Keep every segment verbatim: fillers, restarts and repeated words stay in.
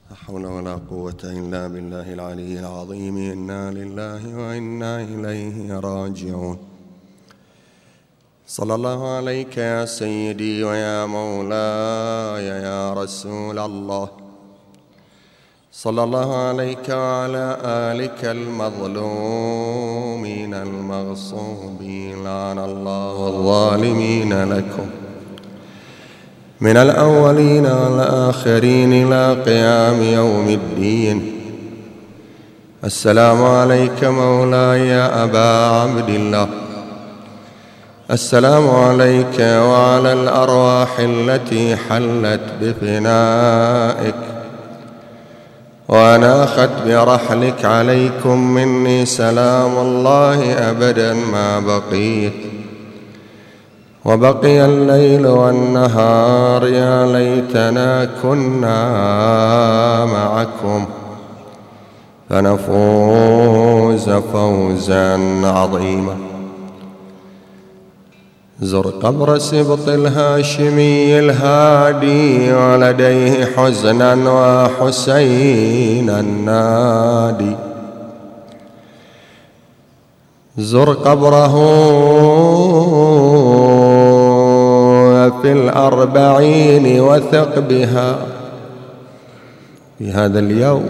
لا حول ولا قوة إلا بالله العلي العظيم. إنا لله وإنا إليه راجعون. صلى الله عليك يا سيدي ويا مولاي يا رسول الله. صلى الله عليك وعلى آلك المظلومين المغصوبين. لعن الله الظالمين لكم من الأولين والآخرين إلى قيام يوم الدين. السلام عليك مولاي يا أبا عبد الله. السلام عليك وعلى الأرواح التي حلت بفنائك وأناخت برحلك. عليكم مني سلام الله أبدا ما بقيت وبقي الليل والنهار. يا ليتنا كنا معكم فنفوز فوزا عظيما. زر قبر سبط الهاشمي الهادي ولديه حزنا وحسينا النادي. زر قبره في الأربعين وثق بها في هذا اليوم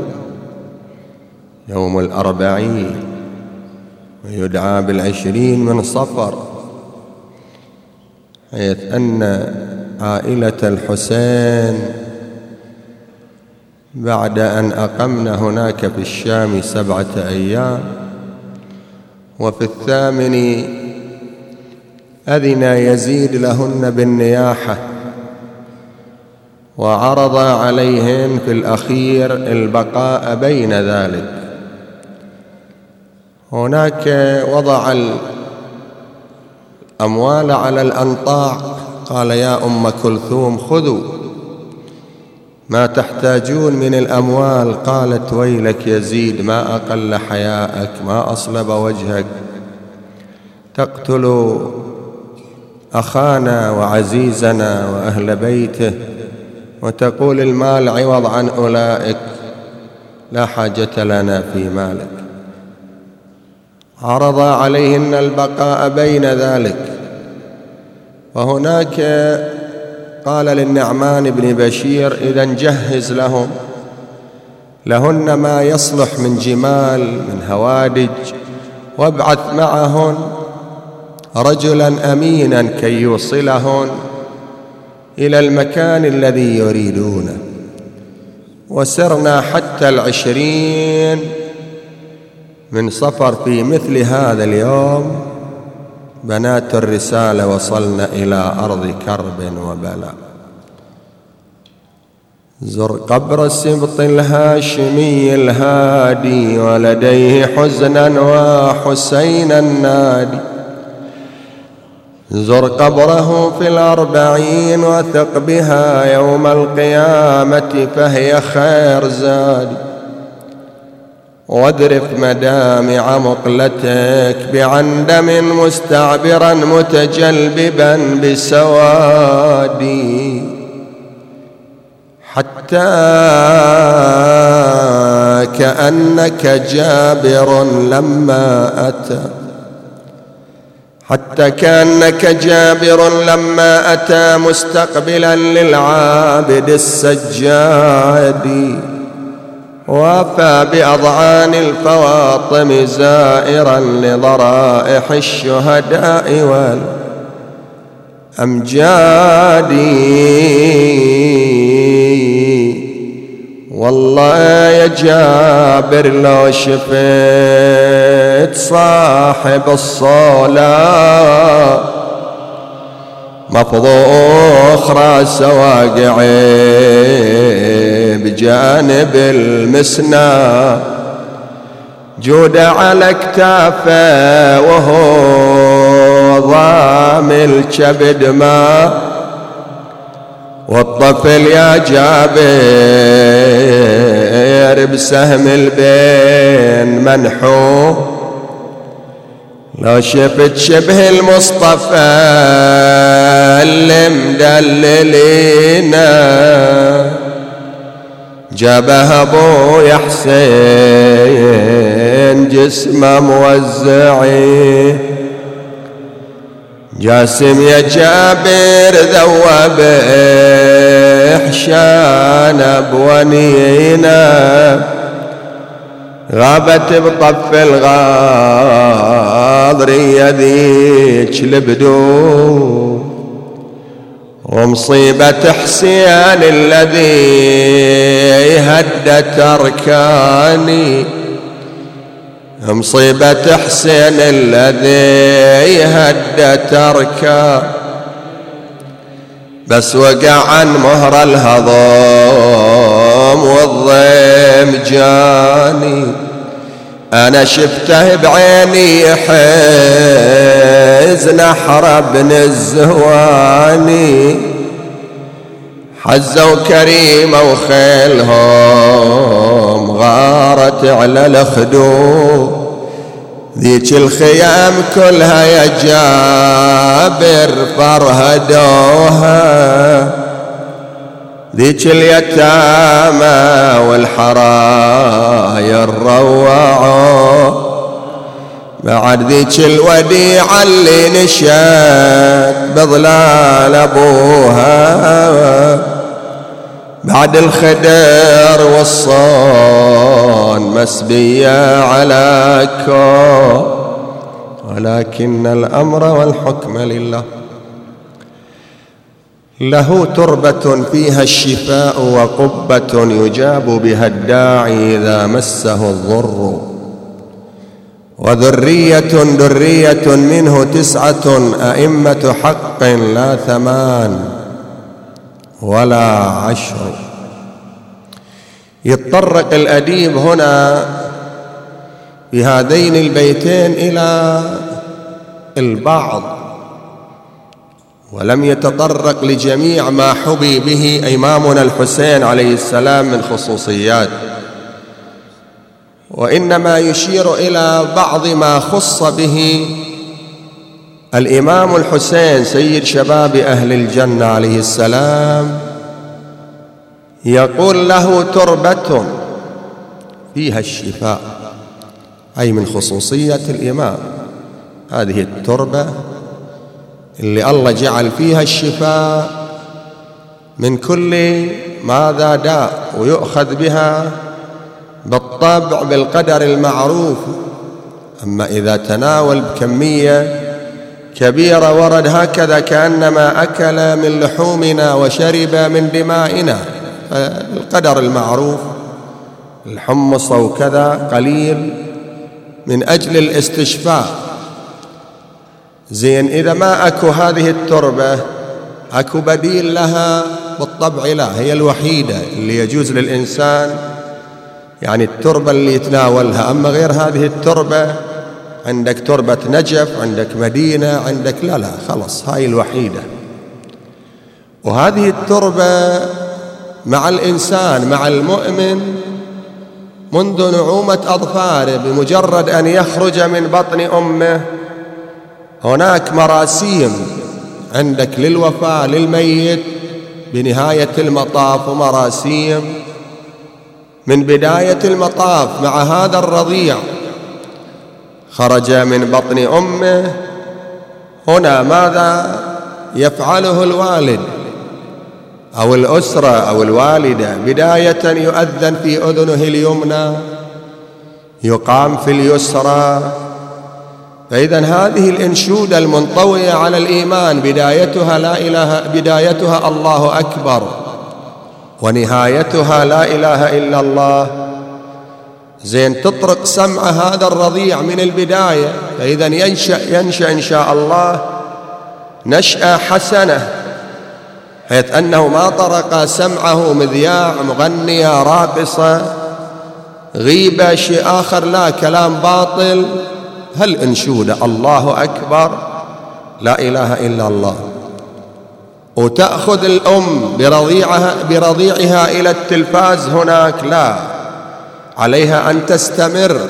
يوم الأربعين ويدعى بالعشرين من صفر، حيث أن عائلة الحسين بعد أن أقمنا هناك في الشام سبعة أيام وفي الثامن أذن يزيد لهن بالنياحة وعرض عليهن في الأخير البقاء بين ذلك. هناك وضع الأموال على الأنطاع، قال يا أم كلثوم خذوا ما تحتاجون من الأموال. قالت ويلك يزيد ما أقل حياءك ما أصلب وجهك، تقتل أخانا وعزيزنا وأهل بيته وتقول المال عوض عن أولئك، لا حاجة لنا في مالك. عرض عليهن البقاء بين ذلك. وهناك قال للنعمان بن بشير إذا جهز لهم لهن ما يصلح من جمال من هوادج، وابعث معهن رجلا أمينا كي يوصلهن إلى المكان الذي يريدونه. وسرنا حتى العشرين من صفر في مثل هذا اليوم. بنات الرسالة وصلنا إلى أرض كرب وبلاء. زر قبر السبط الهاشمي الهادي ولديه حزنا وحسينا النادي. زر قبره في الأربعين وثق بها يوم القيامة فهي خير زاد. واذرف مدامع مقلتك بعندم مستعبرا متجلببا بسوادي، حتى كأنك جابر لما أتى حتى كأنك جابر لما أتى مستقبلا للعابد السجاد. وافى بأضعان الفواطم زائرا لضرائح الشهداء والأمجاد. والله يا جابر لو شفت صاحب الصلاة مفضوخ راس واقعي بجانب المسنى، جود على اكتافه وهو ضامل كبد ما. والطفل يا جابر بسهم البين منحو، لو شفت شبه المصطفى اللي مدللينا جابها ابويا حسين جسمه موزعي، جاسم يا جابر ذوب حشانه بونينا، غابت بطف الغاضرية ذيك البدو، ومصيبة حسين الذي هدت أركاني، مصيبة حسين الذي هدت أركاني، بس وقع عن مهر الهضم والضيم جاني، أنا شفته بعيني حزن أحرى بن الزهواني، حزوا كريمة وخيلهم غارت على الخدود، ذيك الخيام كلها يا جابر فرهدوها، ذيك اليتامى والحراير روعوا، بعد ذيك الوديعة اللي نشأت بظلال أبوها، بعد الخدر والصون مسبية على كون، ولكن الأمر والحكم لله. له تربة فيها الشفاء وقبة يجاب بها الداعي إذا مسه الضر، وذرية ذرية منه تسعة أئمة حق لا ثمان ولا عشر. يتطرق الأديب هنا بهذين البيتين إلى البعض، ولم يتطرق لجميع ما حبي به إمامنا الحسين عليه السلام من خصوصيات، وإنما يشير إلى بعض ما خص به الإمام الحسين سيد شباب أهل الجنة عليه السلام. يقول له تربة فيها الشفاء، أي من خصوصية الإمام هذه التربة اللي الله جعل فيها الشفاء من كل ماذا داء، ويؤخذ بها بالطبع بالقدر المعروف. أما إذا تناول بكمية كبيرة ورد هكذا كأنما أكل من لحومنا وشرب من دمائنا، القدر المعروف، الحمص وكذا قليل من أجل الاستشفاء. زين إذا ما أكو هذه التربة أكو بديل لها؟ بالطبع لا، هي الوحيدة اللي يجوز للإنسان، يعني التربة اللي يتناولها. أما غير هذه التربة عندك تربة نجف، عندك مدينة، عندك لا لا خلص هاي الوحيدة. وهذه التربة مع الإنسان مع المؤمن منذ نعومة أظفاره، بمجرد أن يخرج من بطن أمه هناك مراسيم عندك للوفاة للميت بنهاية المطاف، ومراسيم من بداية المطاف مع هذا الرضيع خرج من بطن أمه. هنا ماذا يفعله الوالد أو الأسرة أو الوالدة؟ بداية يؤذن في أذنه اليمنى، يقام في اليسرى. فإذا هذه الإنشودة المنطوية على الإيمان بدايتها لا إله بدايتها الله أكبر، ونهايتها لا إله إلا الله. زين تطرق سمع هذا الرضيع من البداية، فإذا ينشأ ينشأ إن شاء الله نشأة حسنة، حيث أنه ما طرق سمعه مذياع مغنية راقصة غيبة شيء آخر، لا كلام باطل. هل انشودة الله أكبر لا إله إلا الله. وتأخذ الأم برضيعها, برضيعها إلى التلفاز هناك، لا، عليها أن تستمر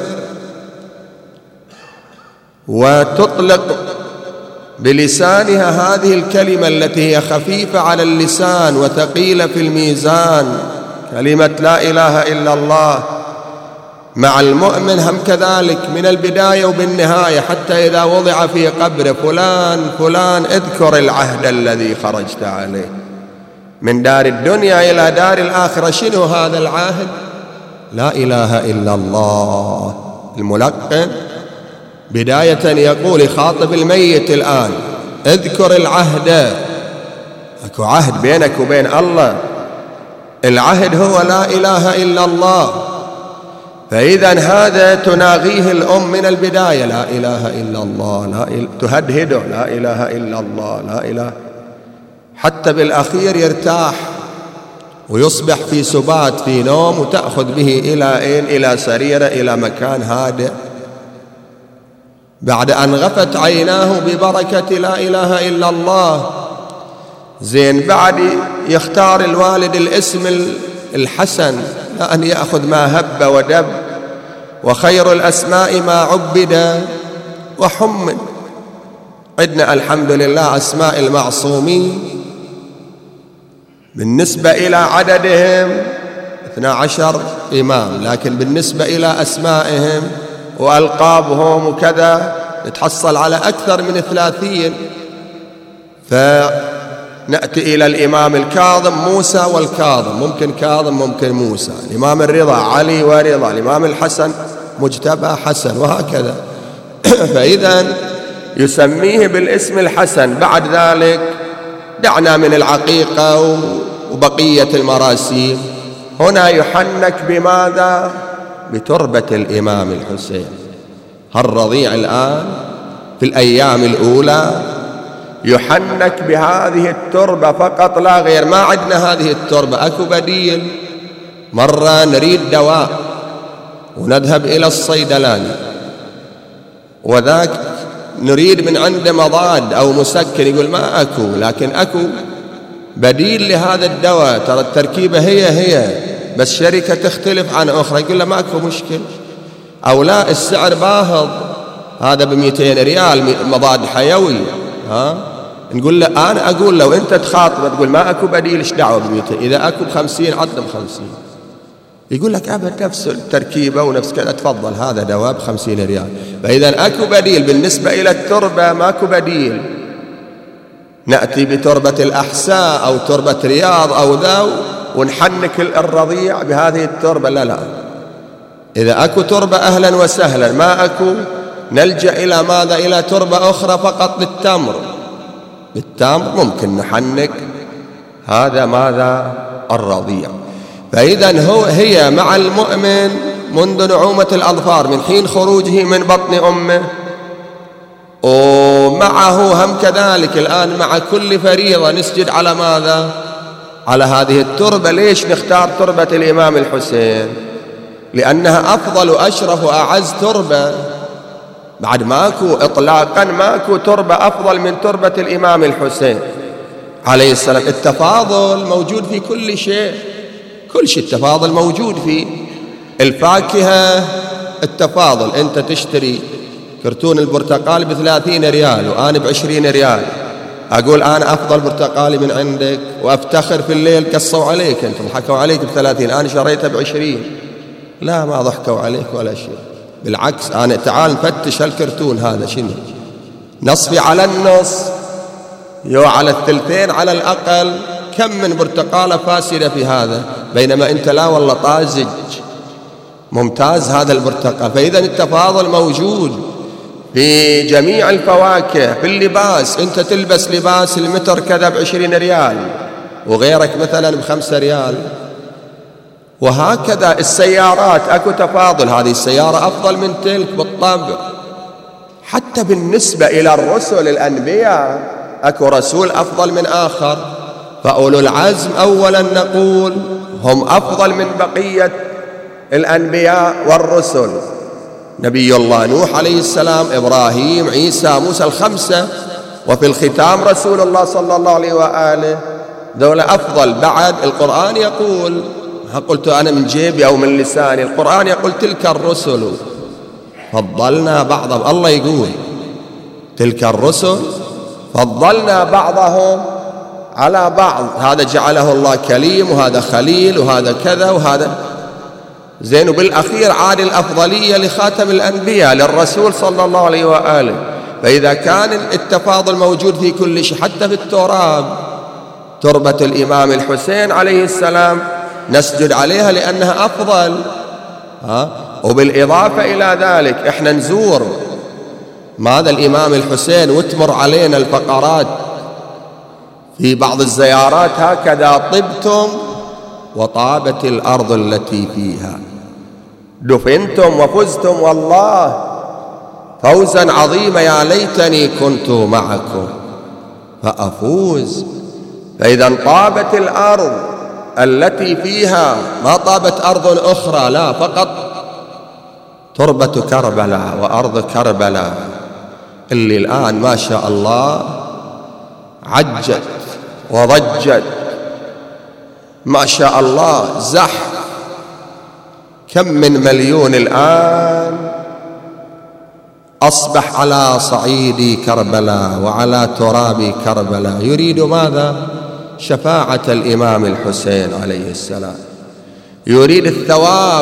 وتطلق بلسانها هذه الكلمة التي هي خفيفة على اللسان وثقيلة في الميزان، كلمة لا إله إلا الله مع المؤمن هم كذلك من البداية وبالنهاية، حتى إذا وضع في قبر فلان فلان اذكر العهد الذي خرجت عليه من دار الدنيا إلى دار الآخرة. شنو هذا العهد؟ لا إله إلا الله. الملقن بداية يقول يخاطب الميت الآن اذكر العهد، اكو عهد بينك وبين الله، العهد هو لا إله إلا الله. فإذا هذا تناغيه الأم من البداية، لا إله إلا الله، لا إله، تهدهده لا إله إلا الله لا إله، حتى بالأخير يرتاح ويصبح في سبات في نوم، وتأخذ به إلى أين؟ إلى سريرة، إلى مكان هادئ، بعد أن غفت عيناه ببركة لا إله إلا الله. زين، بعد يختار الوالد الاسم الحسن، لا أن يأخذ ما هب ودب، وخير الأسماء ما عبد وحمد. عندنا الحمد لله أسماء المعصومين بالنسبة إلى عددهم اثنى عشر إمام، لكن بالنسبة إلى أسمائهم وألقابهم وكذا نتحصل على أكثر من ثلاثين. فنأتي إلى الإمام الكاظم موسى والكاظم، ممكن كاظم ممكن موسى، الإمام الرضا علي ورضا، الإمام الحسن مجتبى حسن، وهكذا. فإذا يسميه بالاسم الحسن. بعد ذلك دعنا من العقيقة وبقية المراسيم، هنا يحنك بماذا؟ بتربة الإمام الحسين. هالرضيع الآن في الأيام الأولى يحنك بهذه التربة فقط لا غير، ما عندنا هذه التربة، أكو بديل. مرة نريد دواء ونذهب إلى الصيدلاني، وذاك نريد من عنده مضاد أو مسكن، يقول ما أكو، لكن أكو بديل لهذا الدواء، ترى التركيبة هي هي بس شركة تختلف عن أخرى، يقول له ما أكو مشكل. أو لا السعر باهظ، هذا بمئتين ريال مضاد حيوي، ها نقول له أنا أقول لو أنت تخاطب تقول ما أكو بديل، إيش دعوة بمئتين؟ إذا أكو بخمسين عطنا بخمسين. يقول لك أبد نفس التركيبة ونفس كذا، تفضل هذا دواء بخمسين ريال. فإذا أكو بديل. بالنسبة إلى التربة ماكو بديل، نأتي بتربة الأحساء أو تربة رياض أو ذا ونحنك الرضيع بهذه التربة. لا لا، إذا أكو تربة أهلا وسهلا، ما أكو نلجأ إلى ماذا؟ إلى تربة أخرى فقط للتمر. بالتمر ممكن نحنك هذا ماذا؟ الرضيع. فإذا هو هي مع المؤمن منذ نعومة الأظفار، من حين خروجه من بطن أمه، ومعه هم كذلك الآن مع كل فريضة نسجد على ماذا؟ على هذه التربة. ليش نختار تربة الإمام الحسين؟ لأنها أفضل وأشرف وأعز تربة، بعد ماكو إطلاقا ماكو تربة أفضل من تربة الإمام الحسين عليه السلام. التفاضل موجود في كل شيء، كل شيء التفاضل موجود في الفاكهة. التفاضل أنت تشتري كرتون البرتقال بثلاثين ريال وأنا بعشرين ريال، أقول أنا أفضل برتقالي من عندك، وأفتخر في الليل قصوا عليك، أنت ضحكوا عليك بثلاثين، أنا شريته بعشرين. لا، ما ضحكوا عليك ولا شيء، بالعكس. أنا تعال نفتش هالكرتون هذا شنو، نصفي على النص، يو على الثلثين على الأقل، كم من برتقالة فاسدة في هذا، بينما أنت لا والله طازج ممتاز هذا البرتقال. فإذا التفاضل موجود في جميع الفواكه. في اللباس، أنت تلبس لباس المتر كذا بعشرين ريال وغيرك مثلا بخمسة ريال، وهكذا السيارات أكو تفاضل، هذه السيارة أفضل من تلك بالطبع. حتى بالنسبة إلى الرسل الأنبياء أكو رسول أفضل من آخر. فأولو العزم أولا نقول هم أفضل من بقية الأنبياء والرسل، نبي الله نوح عليه السلام، إبراهيم، عيسى، موسى، الخمسة، وفي الختام رسول الله صلى الله عليه وآله، ذولا أفضل. بعد القرآن يقول، ما قلت أنا من جيبي أو من لساني، القرآن يقول تلك الرسل فضلنا بعضهم، الله يقول تلك الرسل فضلنا بعضهم على بعض، هذا جعله الله كليم وهذا خليل وهذا كذا وهذا زين. وبالأخير عاد الأفضلية لخاتم الأنبياء للرسول صلى الله عليه وآله. فإذا كان التفاضل موجود في كل شيء حتى في التراب، تربة الإمام الحسين عليه السلام نسجد عليها لأنها أفضل. ها؟ وبالإضافة إلى ذلك إحنا نزور ماذا الإمام الحسين وتمر علينا الفقرات في بعض الزيارات هكذا: طبتم وطابت الأرض التي فيها، دفنتم وفزتم والله فوزا عظيما، يا ليتني كنت معكم فأفوز. فإذا طابت الأرض التي فيها، ما طابت أرض أخرى، لا، فقط تربة كربلاء وأرض كربلاء اللي الآن ما شاء الله عجت وضجت ما شاء الله، زح كم من مليون الآن أصبح على صعيد كربلاء وعلى تراب كربلاء يريد ماذا؟ شفاعة الإمام الحسين عليه السلام، يريد الثواب.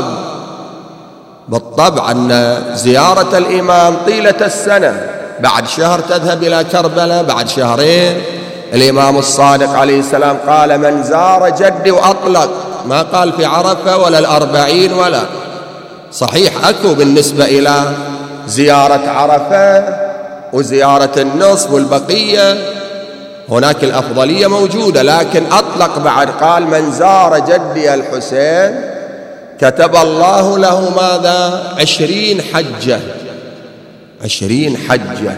بالطبع أن زيارة الإمام طيلة السنة، بعد شهر تذهب إلى كربلاء، بعد شهرين. الإمام الصادق عليه السلام قال: من زار جدي وأطلق، ما قال في عرفة ولا الأربعين ولا. صحيح أكو بالنسبة إلى زيارة عرفة وزيارة النصف والبقية هناك الأفضلية موجودة، لكن أطلق بعد، قال: من زار جدي الحسين كتب الله له ماذا؟ عشرين حجة، عشرين حجة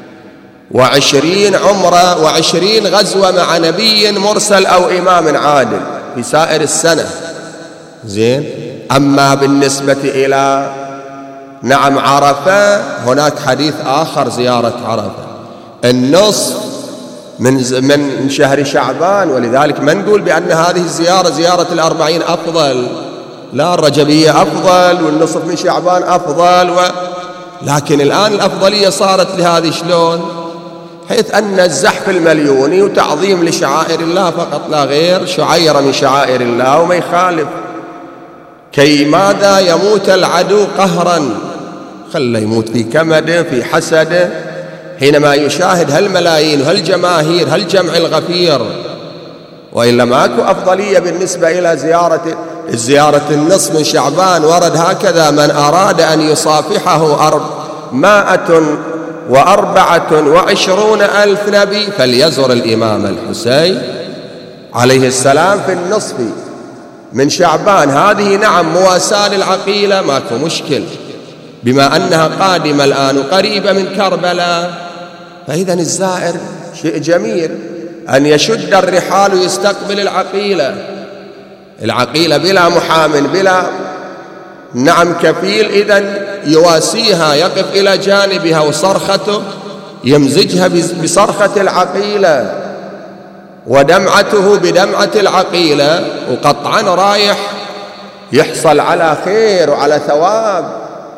وعشرين عمرة وعشرين غزوة مع نبي مرسل أو إمام عادل في سائر السنة. زين. أما بالنسبة إلى نعم عرفة هناك حديث آخر، زيارة عرفة النصف من من شهر شعبان، ولذلك ما نقول بأن هذه الزيارة زيارة الأربعين أفضل، لا، الرجبية أفضل والنصف من شعبان أفضل و... لكن الآن الأفضلية صارت لهذه شلون؟ حيث أن الزحف المليوني وتعظيم لشعائر الله فقط لا غير، شعيرة من شعائر الله وما يخالف. كي ماذا؟ يموت العدو قهرا، خله يموت في كمده في حسده حينما يشاهد هالملايين وهالجماهير هالجمع الغفير. وإلا ماكو أفضلية بالنسبة إلى زيارة الزيارة النصف من شعبان. ورد هكذا: من أراد أن يصافحه أربعمائة وأربعة وعشرون ألف نبي فليزر الإمام الحسين عليه السلام في النصف من شعبان. هذه نعم مواساة للعقيلة، ماكو مشكل، بما أنها قادمة الآن وقريبة من كربلاء. فإذا الزائر شيء جميل أن يشد الرحال ويستقبل العقيلة، العقيلة بلا محام بلا نعم كفيل، إذن يواسيها، يقف إلى جانبها، وصرخته يمزجها بصرخة العقيلة ودمعته بدمعة العقيلة، وقطعا رايح يحصل على خير وعلى ثواب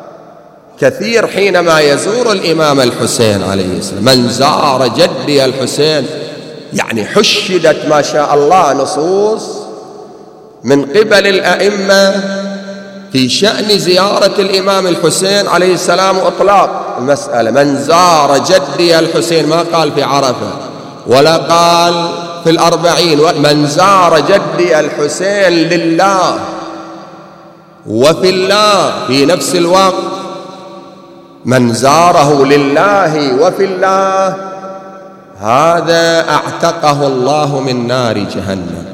كثير حينما يزور الإمام الحسين عليه السلام. من زار جدي الحسين، يعني حشدت ما شاء الله نصوص من قبل الأئمة في شأن زيارة الإمام الحسين عليه السلام وإطلاق المسألة. من زار جدي الحسين، ما قال في عرفة ولا قال في الأربعين، من زار جدي الحسين لله وفي الله في نفس الوقت، من زاره لله وفي الله هذا أعتقه الله من نار جهنم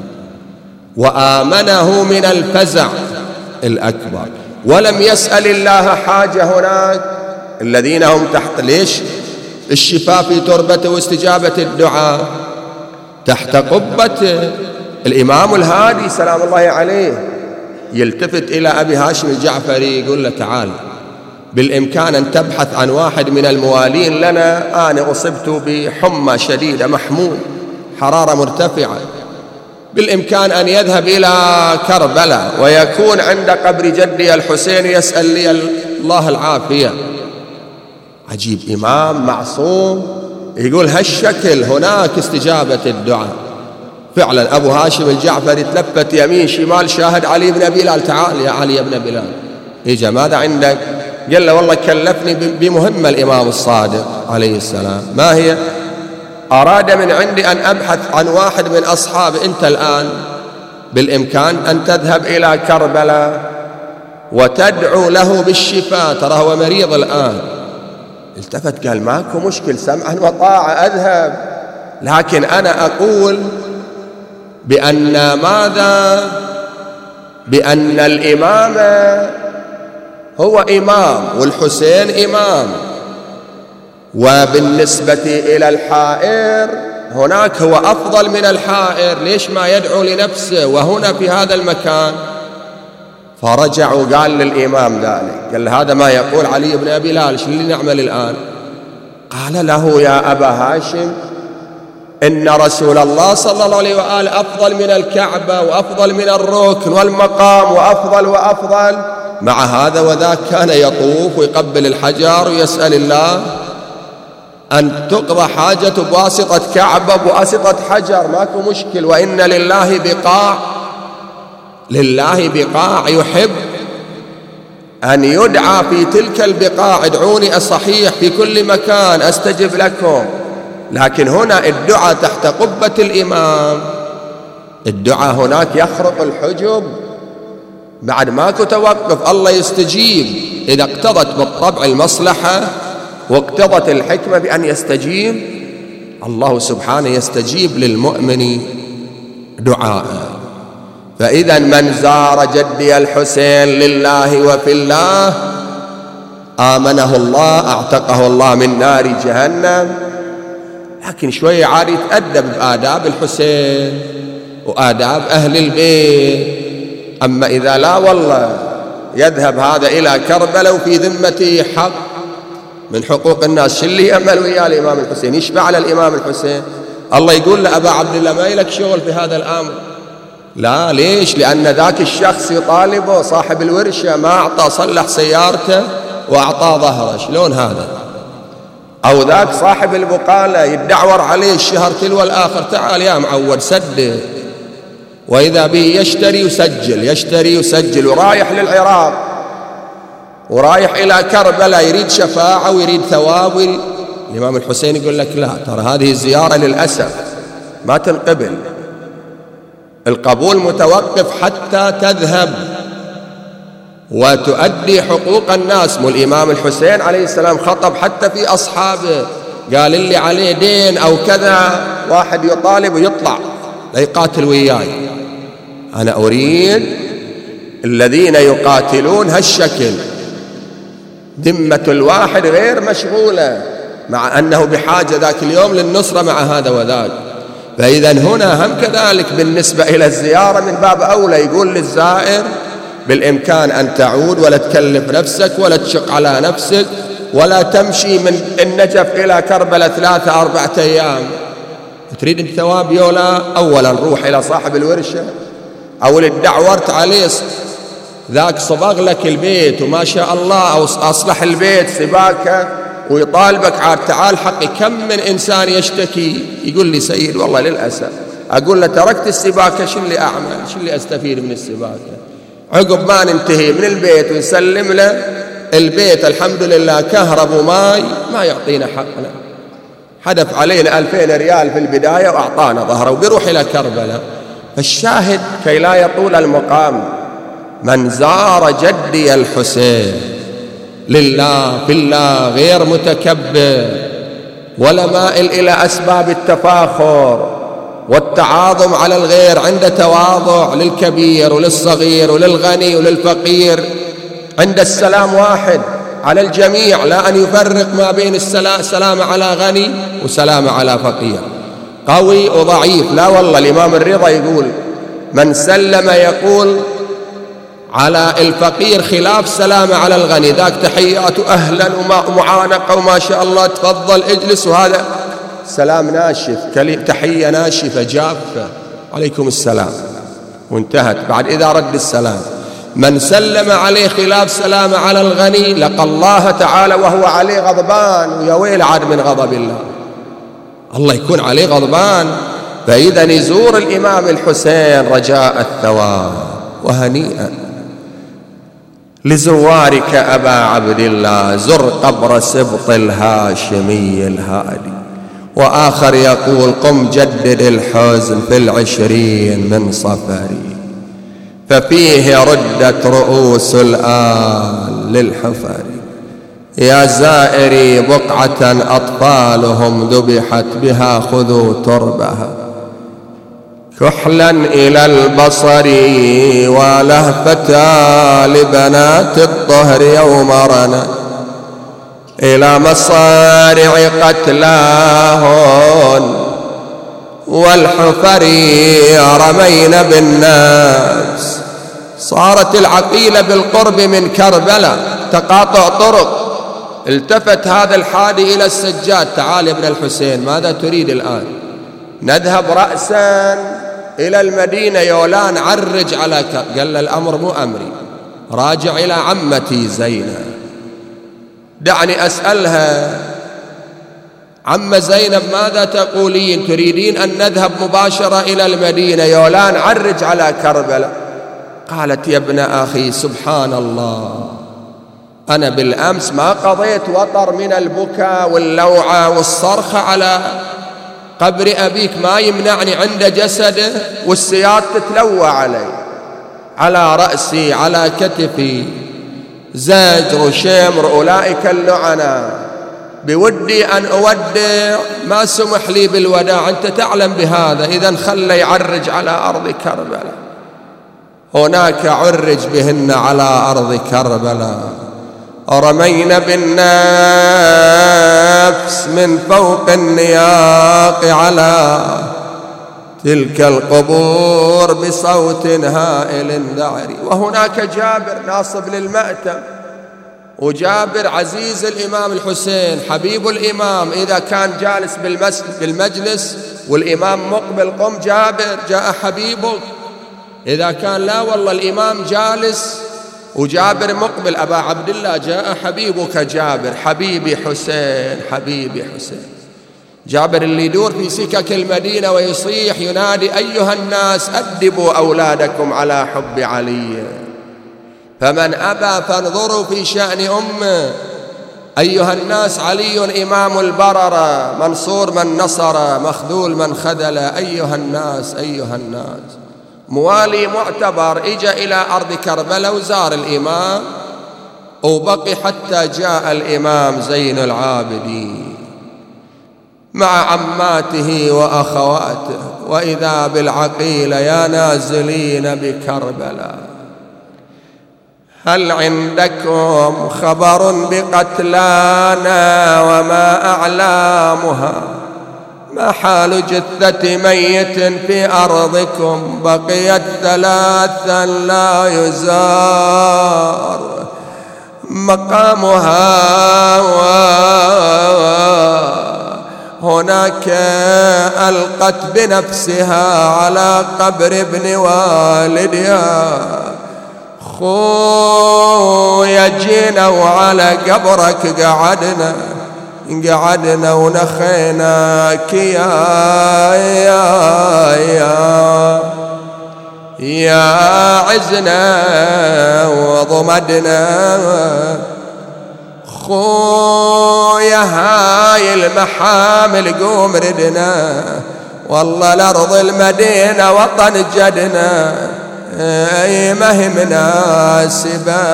وآمنه من الفزع الأكبر، ولم يسأل الله حاجة هناك. الذين هم تحت ليش الشفاء في تربته واستجابة الدعاء تحت قبته. الإمام الهادي سلام الله عليه يلتفت إلى أبي هاشم الجعفري يقول له: تعال، بالإمكان أن تبحث عن واحد من الموالين لنا، أنا أصبت بحمى شديدة محمول، حرارة مرتفعة، بالإمكان أن يذهب إلى كربلاء ويكون عند قبر جدي الحسين يسأل لي الله العافية. عجيب، إمام معصوم يقول هالشكل هناك استجابة الدعاء. فعلا أبو هاشم الجعفري تلفت يمين شمال شاهد علي بن أبي بلال، تعال يا علي بن بلال. إجا ماذا عندك؟ قال له والله كلفني بمهمة الإمام الصادق عليه السلام. ما هي؟ أراد من عندي أن أبحث عن واحد من أصحابي. أنت الآن بالإمكان أن تذهب إلى كربلاء وتدعو له بالشفاء، ترى هو مريض الآن. التفت قال ماكو مشكل، سمعا وطاعة أذهب، لكن أنا أقول بأن ماذا؟ بأن الإمام هو إمام والحسين إمام، وبالنسبة إلى الحائر هناك هو أفضل من الحائر، ليش ما يدعو لنفسه وهنا في هذا المكان؟ فرجع وقال للإمام ذلك، قال هذا ما يقول علي بن أبي بلال، شو اللي نعمل الآن؟ قال له يا أبا هاشم إن رسول الله صلى الله عليه وآله أفضل من الكعبة وأفضل من الركن والمقام وأفضل وأفضل، مع هذا وذاك كان يطوف ويقبل الحجر ويسأل الله أن تقضى حاجته بواسطة كعبة بواسطة حجر، ماكو مشكل. وإن لله بقاع، لله بقاع يحب أن يدعى في تلك البقاع، ادعوني أصحيح في كل مكان أستجب لكم. لكن هنا الدعاء تحت قبة الإمام، الدعاء هناك يخرق الحجب، بعد ماكو توقف، الله يستجيب إذا اقتضت بالطبع المصلحة واقتضت الحكمة بأن يستجيب. الله سبحانه يستجيب للمؤمن دعاءه. فإذا من زار جدي الحسين لله وفي الله آمنه الله، أعتقه الله من نار جهنم. لكن شوية عاد يتأدب بآداب الحسين وآداب أهل البيت. أما إذا لا والله يذهب هذا إلى كربلاء وفي ذمته حق من حقوق الناس، شو اللي يأمل وياه الإمام الحسين؟ يشفع على الإمام الحسين؟ الله يقول لأبا عبد الله ما لك شغل في هذا الأمر. لا، ليش؟ لأن ذاك الشخص يطالبه صاحب الورشة ما أعطى، صلح سيارته وأعطاه ظهره، شلون هذا؟ أو ذاك صاحب البقالة يدعور عليه الشهر تلو الآخر، تعال يا معود سدد، وإذا به يشتري يسجل يشتري يسجل ورايح للعراق ورايح إلى كربلاء يريد شفاعة ويريد ثواب. الإمام الحسين يقول لك لا، ترى هذه الزيارة للأسف ما تنقبل، القبول متوقف حتى تذهب وتؤدي حقوق الناس. مو الإمام الحسين عليه السلام خطب حتى في أصحابه، قال اللي عليه دين أو كذا واحد يطالب ويطلع لا يقاتل وياي، أنا أريد الذين يقاتلون هالشكل، ذمة الواحد غير مشغولة، مع أنه بحاجة ذاك اليوم للنصرة مع هذا وذاك. فإذا هنا هم كذلك بالنسبة إلى الزيارة من باب أولى، يقول للزائر بالإمكان أن تعود ولا تكلف نفسك ولا تشق على نفسك ولا تمشي من النجف إلى كربلاء ثلاثة أربعة أيام. تريد الثواب يولا، أولا روح إلى صاحب الورشة أو اللي دعورت عليه ذاك صبغ لك البيت وما شاء الله، أو أصلح البيت سباكة ويطالبك عاد تعال حقي. كم من إنسان يشتكي يقول لي سيد والله للأسف، أقول له تركت السباكة، شو اللي أعمل؟ شو اللي أستفيد من السباكة؟ عقب ما ننتهي من البيت ونسلم له البيت الحمد لله كهرب وماي، ما يعطينا حقنا، حدف علينا ألفين ريال في البداية وأعطانا ظهره وبيروح إلى كربلاء. فالشاهد كي لا يطول المقام، من زار جدي الحسين لله في الله غير متكبر ولا مائل إلى أسباب التفاخر والتعاظم على الغير، عند تواضع للكبير وللصغير وللغني وللفقير، عند السلام واحد على الجميع، لا أن يفرق ما بين السلام على غني وسلام على فقير، قوي وضعيف. لا والله الإمام الرضا يقول من سلم يقول على الفقير خلاف سلام على الغني، ذاك تحيات أهلا ومعانقة وما شاء الله تفضل اجلس، وهذا سلام ناشف، تحية ناشفة جافة عليكم السلام وانتهت بعد إذا رد السلام. من سلم عليه خلاف سلام على الغني لقى الله تعالى وهو عليه غضبان، ويا ويل عاد من غضب الله. الله يكون عليه غضبان فإذا يزور الإمام الحسين رجاء الثواب. وهنيئا لزوارك أبا عبد الله، زر قبر سبط الهاشمي الهادي. وآخر يقول قم جدد الحزن في العشرين من صفري، ففيه ردت رؤوس الآل للحفر. يا زائري بقعة أطفالهم ذبحت بها خذوا تربها، كحلا إلى البصر ولهفتا لبنات الطهر يوم رنا، إلى مصارع قتلاهن والحفر رمين بالناس. صارت العقيلة بالقرب من كربلاء تقاطع طرق. التفت هذا الحادي إلى السجاد، تعال يا ابن الحسين ماذا تريد الآن؟ نذهب رأسا إلى المدينة يولان عرج على ك... قال له الأمر مو أمري، راجع إلى عمتي زينب. دعني أسألها عم زينب ماذا تقولين؟ تريدين أن نذهب مباشرة إلى المدينة يولان عرج على كربلاء؟ قالت يا ابن أخي سبحان الله، أنا بالأمس ما قضيت وطر من البكاء واللوعة والصرخة على قبر أبيك، ما يمنعني عند جسده والسياد تتلوى علي، على رأسي على كتفي زجر وشمر أولئك اللعنة. بودي أن أودع ما سمح لي بالوداع، أنت تعلم بهذا، إذن خلي يعرج على أرض كربلاء. هناك عرج بهن على أرض كربلاء، رمين بالنفس من فوق النياق على تلك القبور بصوت هائل ذعري. وهناك جابر ناصب للمأتم، وجابر عزيز الإمام الحسين حبيب الإمام، إذا كان جالس بالمجلس والإمام مقبل قم جابر جاء حبيبك، إذا كان لا والله الإمام جالس وجابر مقبل أبا عبد الله جاء حبيبك جابر، حبيبي حسين حبيبي حسين. جابر اللي يدور في سكك المدينة ويصيح ينادي أيها الناس أدبوا أولادكم على حب علي، فمن أبى فانظروا في شأن أمه. أيها الناس علي إمام البررة، منصور من نصر، مخذول من خذل. أيها الناس أيها الناس. موالي معتبر إجا إلى أرض كربلاء وزار الإمام وبقي حتى جاء الإمام زين العابدين مع عماته وأخواته، وإذا بالعقيلة يا نازلين بكربلاء هل عندكم خبر بقتلانا وما أعلامها؟ ما حال جثة ميت في أرضكم بقيت ثلاثا لا يزار مقامها، هناك ألقت بنفسها على قبر ابن والدها. خويا جينا وعلى قبرك قعدنا قعدنا ونخيناك يا يا يا يا عزنا وضمدنا. خويا هاي المحامل قوم ردنا، والله الأرض المدينة وطن جدنا، اي ما هي مناسبة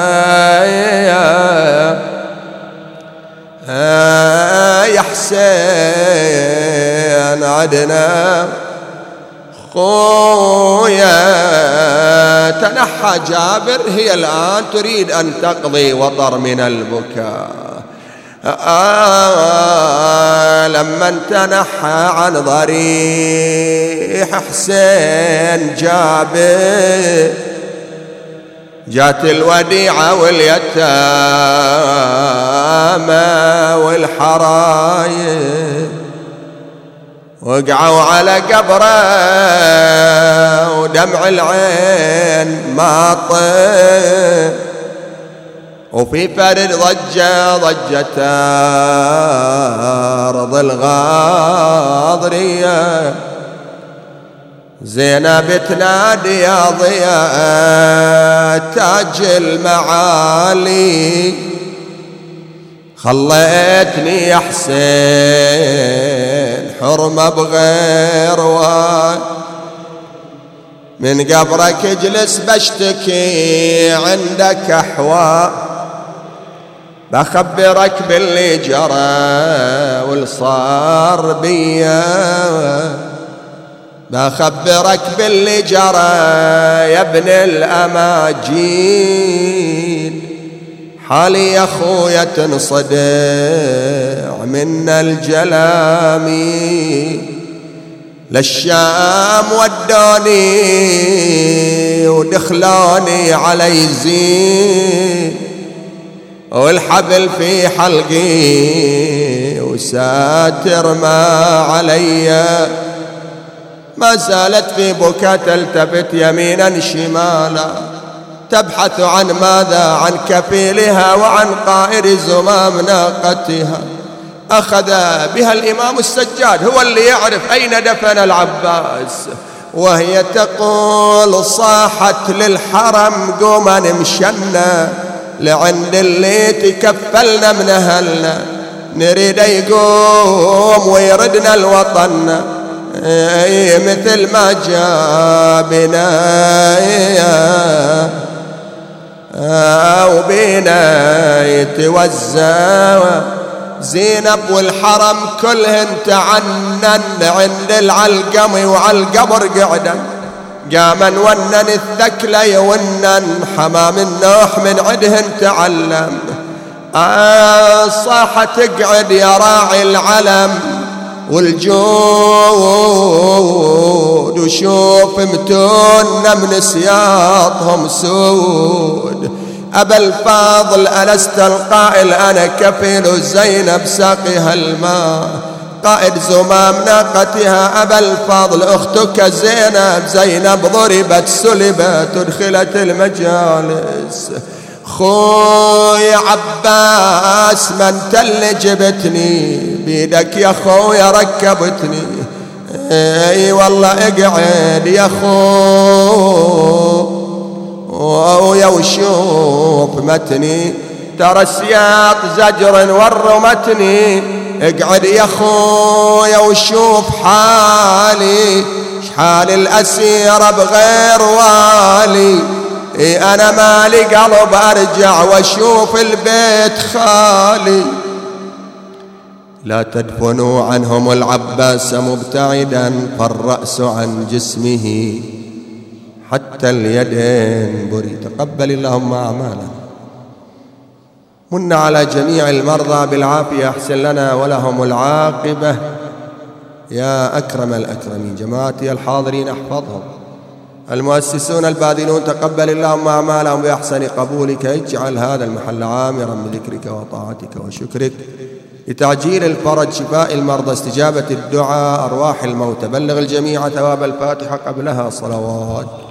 يا حسين عدنا. خويا تنحى جابر، هي الآن تريد أن تقضي وطر من البكاء. آه لما تنحى عن ضريح حسين جابر جات الوديعة واليتامى والحرايم وقعوا على قبره ودمع العين ماطر، وفي فرد ضجة ضجة أرض الغاضرية. زينب تنادي يا ضياء تاج المعالي، خليتني يا حسين حرمة بغير واد، من قبرك اجلس بشتكي عندك احوال، بخبرك باللي جرى والصار بيا، بخبرك باللي جرى يا ابن الأماجيل، حالي يا خويا تنصدع من الجلامي، للشام ودوني ودخلوني على يزيد، والحبل في حلقي وساتر ما علي، ما زالت في بكاء تلتفت يمينا شمالا، تبحث عن ماذا؟ عن كفيلها وعن قائر زمام ناقتها. أخذ بها الإمام السجاد، هو اللي يعرف أين دفن العباس، وهي تقول صاحت للحرم قوما نمشنا لعند اللي تكفلنا من أهلنا، نريد يقوم ويردنا الوطن مثل ما جابنا أو بينا يتوزع. زينب والحرم كلهن تعنن عند العلقم وعالقبر قعدا، قاما ونن الثكلة يونن حمام النوح من عدهن تعلم، آه صاحت اقعد يا راعي العلم والجود، وشوف متون من سياطهم سود، أبا الفاضل ألست القائل أنا كفيل زينب ساقيها الماء، قائد زمام ناقتها أبا الفاضل أختك زينب، زينب ضربت سلبت ادخلت المجالس، خوي عباس ما انت اللي جبتني بيدك يا خويا ركبتني، اي والله اقعد يا خو ويا وشوف متني، ترى السياط زجر ورمتني، اقعد يا خويا وشوف حالي، شحال الأسيرة بغير والي، إيه أنا مالي قلب أرجع وأشوف البيت خالي، لا تدفنوا عنهم العباس مبتعدا، فالرأس عن جسمه حتى اليدين بري. تقبل اللهم أعمالنا، من على جميع المرضى بالعافية، أحسن لنا ولهم العاقبة يا أكرم الأكرمين. جماعتي الحاضرين احفظهم، المؤسسون الباذلون تقبل اللهم أعمالهم بأحسن قبولك، اجعل هذا المحل عامرا بذكرك وطاعتك وشكرك، لتعجيل الفرج، شفاء المرضى، استجابة الدعاء، أرواح الموتى، بلغ الجميع ثواب الفاتحة قبلها صلوات.